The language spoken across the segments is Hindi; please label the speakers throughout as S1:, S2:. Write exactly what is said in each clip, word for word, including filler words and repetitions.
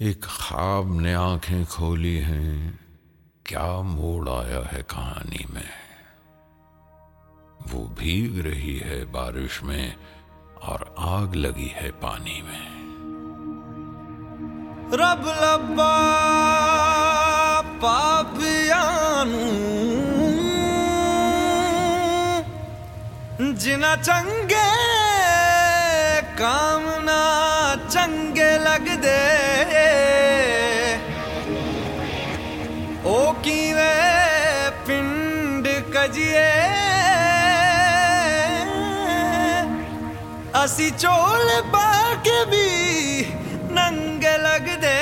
S1: एक ख्वाब ने आंखें खोली हैं, क्या मोड़ आया है कहानी में। वो भीग रही है बारिश में और आग लगी है पानी में।
S2: रब लब्बा पापियानू जिना चंगे काम ना चंगे लग दे ओ कीवे पिंड कजिए असी चोल बाके भी नंगे लग दे।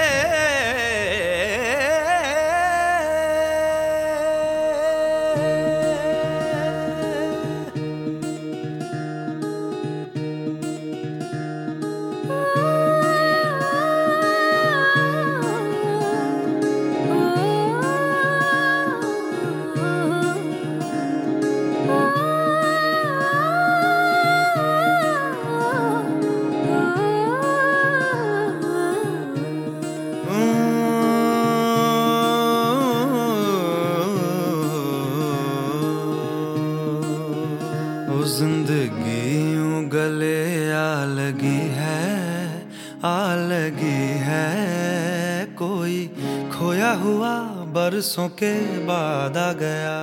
S2: जिंदगी यूं गले आ लगी है आ लगी है, कोई खोया हुआ बरसों के बाद आ गया।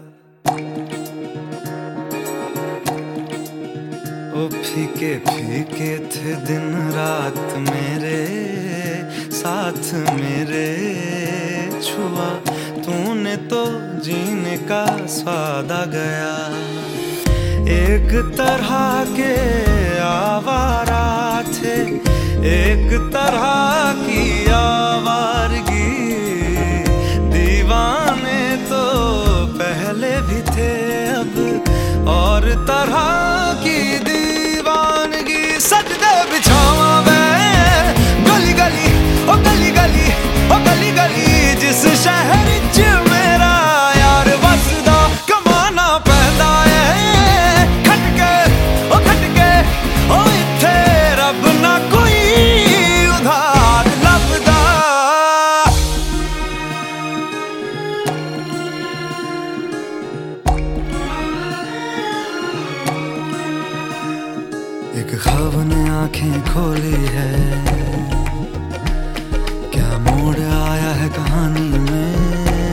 S2: ओ फीके फीके थे दिन रात मेरे साथ मेरे, छुआ तूने तो जीने का स्वाद आ गया। एक तरह के आवारा थे, एक तरह की आवारगी, दीवाने तो पहले भी थे अब और तरह की दीवानगी। सजदे बिछावा मैं गली गली ओ गली गली ओ गली गली, जिस शहर च मेरा यार बसदा कमाना पैंदा है एक ख्वाब ने आंखें खोली है, क्या मोड़ आया है कहानी में।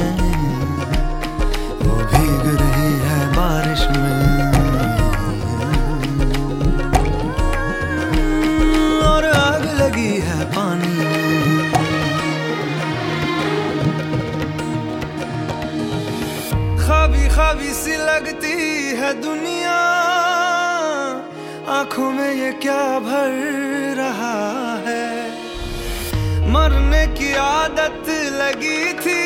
S2: वो भीग रही है बारिश में और आग लगी है पानी में। ख्वाबी ख्वाबी सी लगती है दुनिया, आंखों में ये क्या भर रहा है। मरने की आदत लगी थी,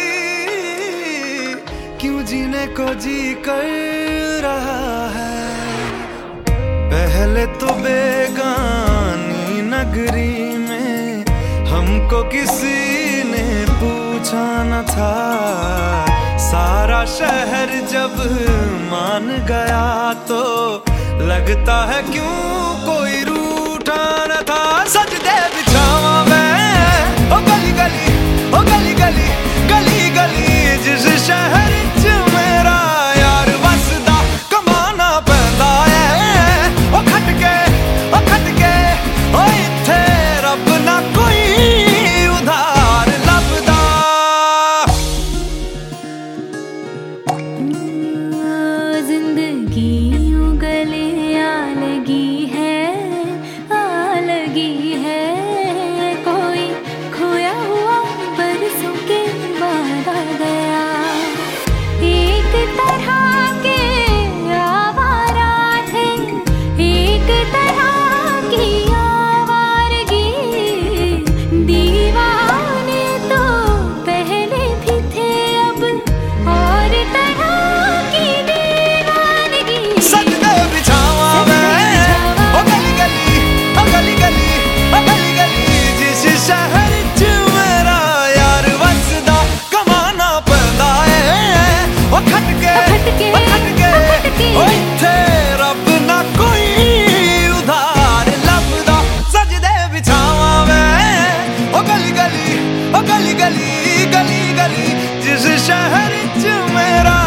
S2: क्यों जीने को जी कर रहा है। पहले तो बेगानी नगरी में हमको किसी ने पूछा न था, सारा शहर जब मान गया तो लगता है क्यों कोई रूठा न था। सजदे बिछावा मैं ओ गली गली ओ गली गली गली गली, जिस शहर च मेरा यार बसदा कमाना पैंदा है। ओ खटके ओ खटके ओ इत्थे रब ना कोई उधार लभदा।
S3: जिंदगी लगी है आ लगी है,
S2: ओ गली गली गली गली जिस शहर च मेरा